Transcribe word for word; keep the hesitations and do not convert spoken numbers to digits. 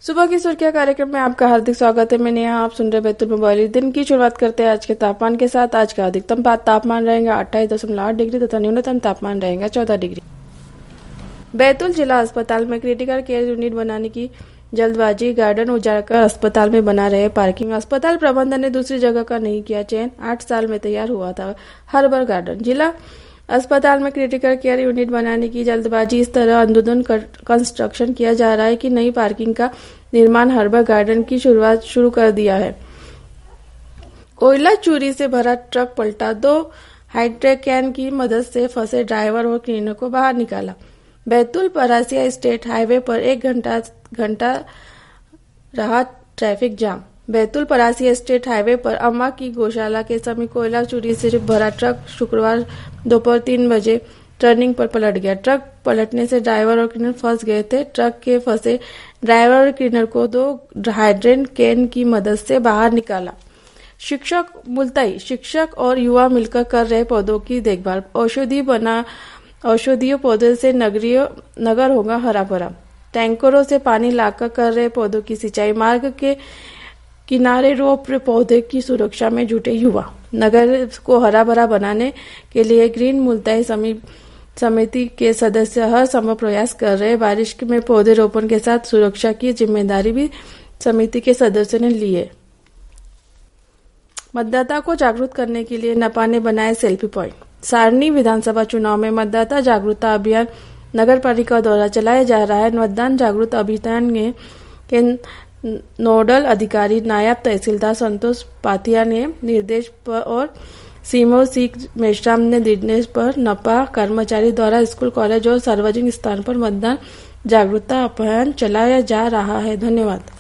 सुबह की सुर्खियां कार्यक्रम में आपका हार्दिक स्वागत है। मैं नेहा, आप सुन रहे बैतूल मोबाइल। दिन की शुरुआत करते हैं आज के तापमान के साथ। आज का अधिकतम तापमान रहेगा अट्ठाईस दशमलव आठ डिग्री तथा न्यूनतम तापमान रहेगा चौदह डिग्री। बैतूल जिला अस्पताल में क्रिटिकल केयर यूनिट बनाने की जल्दबाजी, गार्डन उजाड़कर अस्पताल में बना रहे पार्किंग। अस्पताल प्रबंधन ने दूसरी जगह का नहीं किया चयन। आठ साल में तैयार हुआ था हर्बल गार्डन। जिला अस्पताल में क्रिटिकल केयर यूनिट बनाने की जल्दबाजी, इस तरह अंधाधुंध कंस्ट्रक्शन किया जा रहा है कि नई पार्किंग का निर्माण हर्बल गार्डन की शुरुआत शुरू कर दिया है। कोयला चोरी से भरा ट्रक पलटा, दो हाइड्रेक कैन की मदद से फंसे ड्राइवर और क्लीनर को बाहर निकाला। बैतूल परासिया स्टेट हाईवे पर एक घंटा घंटा रहा traffic jam. Betul Parasia state highway पर अम्मा की गौशाला के समीप कोयला चोरी से भरा ट्रक शुक्रवार दोपहर तीन बजे टर्निंग पर पलट गया। ट्रक पलटने से ड्राइवर और क्लीनर फंस गए थे। ट्रक के फंसे ड्राइवर और क्लीनर को दो हाइड्रेट कैन की मदद से बाहर निकाला। शिक्षक मुल्तई, शिक्षक और युवा मिलकर कर रहे पौधों की देखभाल। औषधि बना औषधीय पौधे से नगरीय नगर होगा हरा भरा। टैंकरों से पानी लाकर कर रहे पौधों की सिंचाई। मार्ग के किनारे रोप पौधे की सुरक्षा में जुटे युवा। नगर को हरा भरा बनाने के लिए ग्रीन मुल्तई समिति के सदस्य हर संभव प्रयास कर रहे। बारिश में पौधे रोपण के साथ सुरक्षा की जिम्मेदारी भी समिति के सदस्यों ने ली है। मतदाता को जागरूक करने के लिए नपा ने बनाए सेल्फी पॉइंट। सारनी विधानसभा चुनाव में मतदाता जागरूकता अभियान नगर पालिका द्वारा चलाया जा रहा है। मतदान जागरूकता अभियान में के नोडल अधिकारी नायब तहसीलदार संतोष पाथिया ने निर्देश पर और सीमो सी मेश्राम ने निर्देश पर नपा कर्मचारी द्वारा स्कूल, कॉलेज और सार्वजनिक स्थान पर मतदान जागरूकता अभियान चलाया जा रहा है। धन्यवाद।